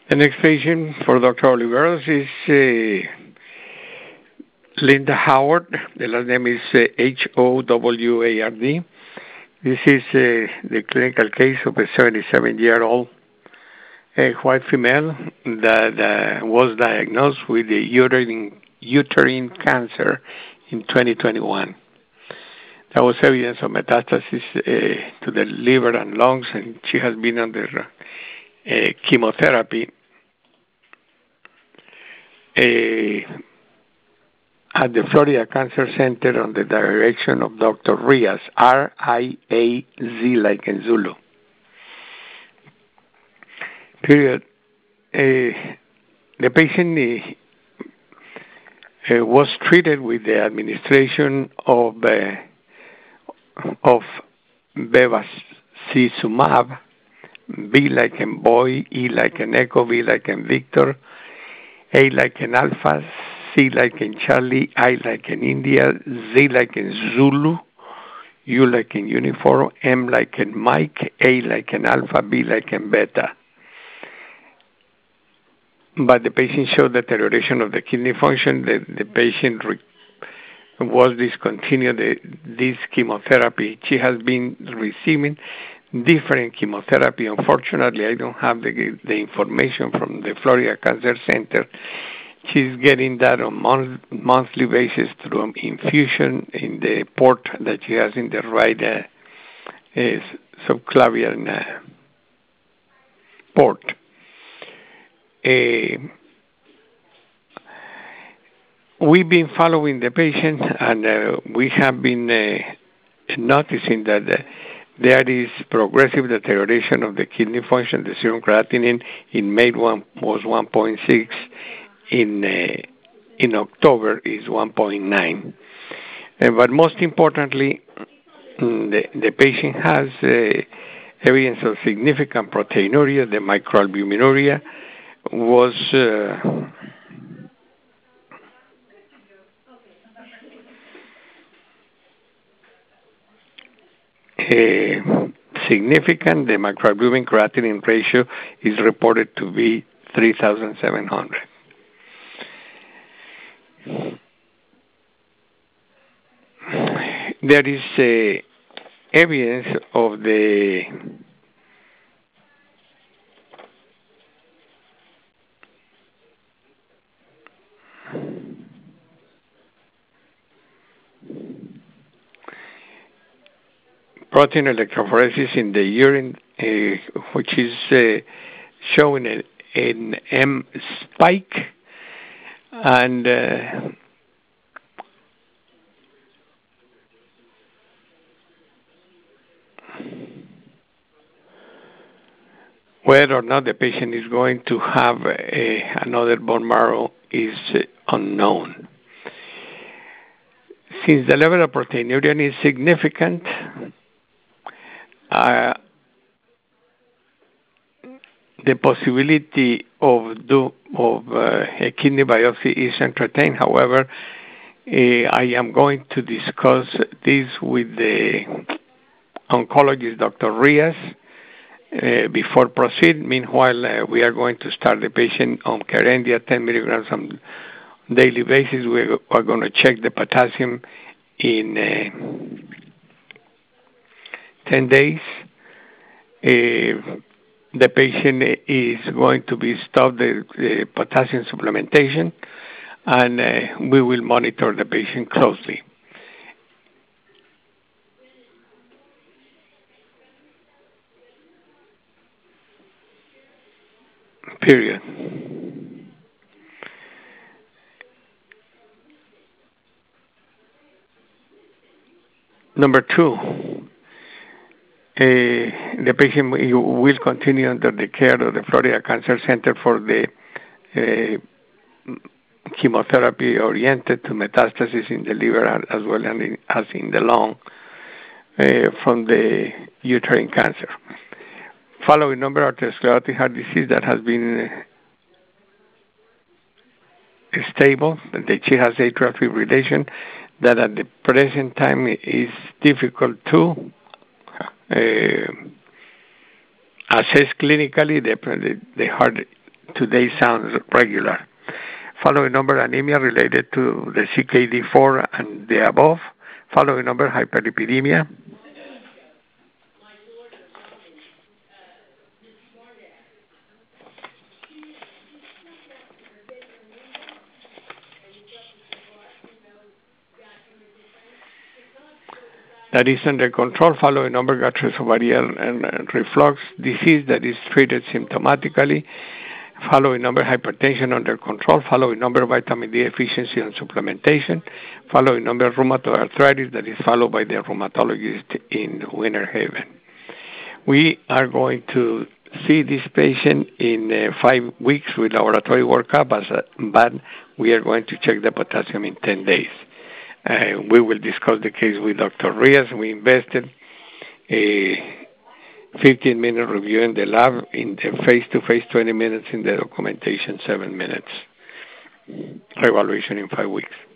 The next patient for Dr. Oliveros is Linda Howard. The last name is Howard. This is the clinical case of a 77-year-old white female that was diagnosed with the uterine cancer in 2021. There was evidence of metastasis to the liver and lungs, and she has been under chemotherapy at the Florida Cancer Center under the direction of Dr. Riaz, R-I-A-Z like in Zulu. Period. The patient was treated with the administration of bevacizumab, B like in boy, E like in echo, V like in Victor, A like in alpha, C like in Charlie, I like in India, Z like in Zulu, U like in uniform, M like in Mike, A like in alpha, B like in beta. But the patient showed deterioration of the kidney function. The patient was discontinued this chemotherapy. She has been receiving different chemotherapy. Unfortunately, I don't have the information from the Florida Cancer Center. She's getting that on monthly basis through infusion in the port that she has in the right subclavian port. We've been following the patient, and we have been noticing that there is progressive deterioration of the kidney function. The serum creatinine in May was 1.6. In October is 1.9. But most importantly, the patient has evidence of significant proteinuria. The microalbuminuria was significant. The microalbumin creatinine ratio is reported to be 3,700. There is evidence of the protein electrophoresis in the urine, which is showing an M spike, and whether or not the patient is going to have another bone marrow is unknown. Since the level of proteinuria is significant, the possibility of a kidney biopsy is entertained. However, I am going to discuss this with the oncologist, Dr. Riaz, before proceed. Meanwhile, we are going to start the patient on Kerendia 10 milligrams on daily basis. We are going to check the potassium in 10 days. The patient is going to be stopped the potassium supplementation, and we will monitor the patient closely. Period. Number two, the patient will continue under the care of the Florida Cancer Center for the chemotherapy oriented to metastasis in the liver as well as in the lung from the uterine cancer. Following number of atherosclerotic heart disease that has been stable, that she has atrial fibrillation, that at the present time is difficult to assess clinically. The heart Today sounds regular. Following number, anemia related to the CKD4 and the above. Following number, hyperlipidemia. That is under control. Following number, gastroesophageal and reflux disease that is treated symptomatically. Following number, hypertension under control. Following number, vitamin D deficiency and supplementation. Following number, rheumatoid arthritis that is followed by the rheumatologist in Winter Haven. We are going to see this patient in 5 weeks with laboratory workup, but we are going to check the potassium in 10 days. We will discuss the case with Dr. Rias. We invested a 15-minute review in the lab, in the face-to-face 20 minutes, in the documentation 7 minutes. Evaluation in 5 weeks.